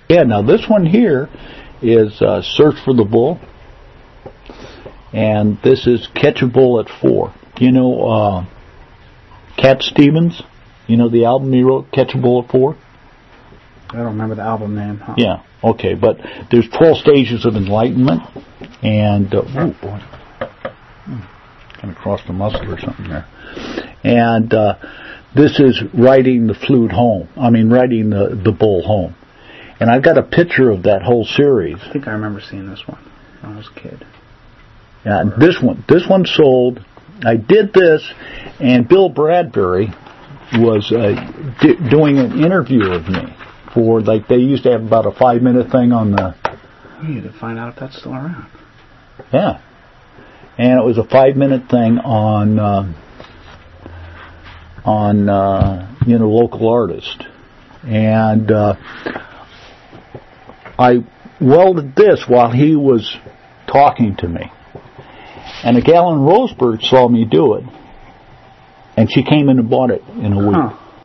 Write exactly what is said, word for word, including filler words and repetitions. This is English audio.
Yeah, now this one here is uh, Search for the Bull, and this is Catch a Bull at Four. You know uh, Cat Stevens? You know the album he wrote, Catch a Bull at Four? I don't remember the album name. Huh? Yeah, okay, but there's twelve stages of enlightenment, and, uh, ooh, boy, kind of crossed the muscle or something there. And uh, this is riding the flute home, I mean, riding the, the bull home. And I've got a picture of that whole series. I think I remember seeing this one when I was a kid. Yeah, this one, this one sold. I did this, and Bill Bradbury was uh, d- doing an interview of me for, like, they used to have about a five-minute thing on the... We need to find out if that's still around. Yeah. And it was a five-minute thing on, uh, on uh, you know, local artist. And uh, I welded this while he was talking to me. And a gal in Roseburg saw me do it. And she came in and bought it in a week. Huh.